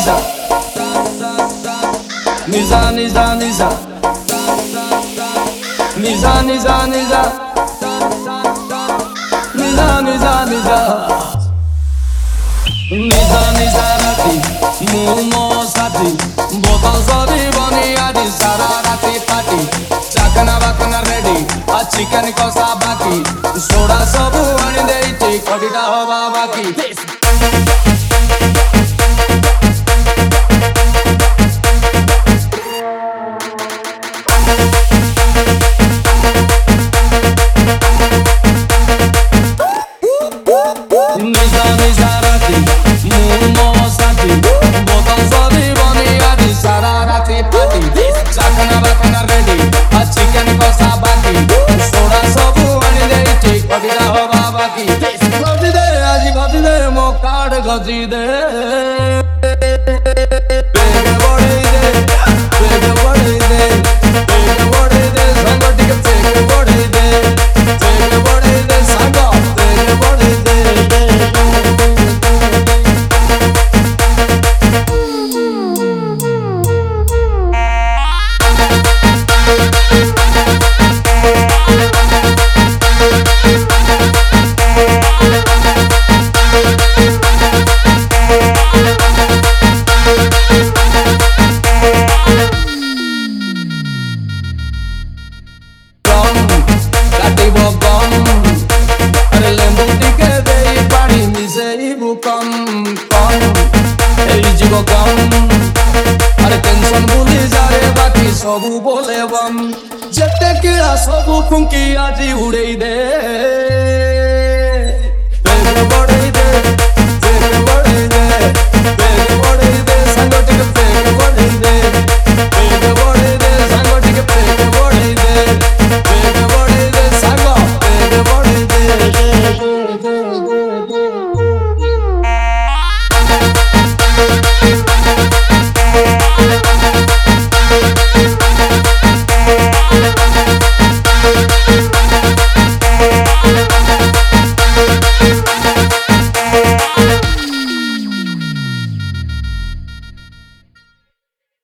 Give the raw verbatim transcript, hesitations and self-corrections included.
Nisa, Nisa, Nisa, Nisa, Nisa, Nisa, Nisa, Nisa, Nisa, Nisa, Nisa, Nisa, Rati, Mumo Sati, Botal Sori Boni Adi Sara Rati Pati, Chakana Bakana ready, a chicken kosa baki, Soda Sabu and they take Kodita Hova Baki. Nisa, Nisa, Rati, Mumo Sati, Botal Sori Boni Adi Sara Rati Pati, Chakana Bakana ready, a chicken kosa baki, Soda Sabu and they take Kodita Hova Baki. Goti de, aji goti de, mo card goti de. Bege bode de, bege bode de, bege bode de, sango tige bege bode de, bege bode de, sango bege bode de. Sobu bole bam, jette kira sobu funki aji udei de.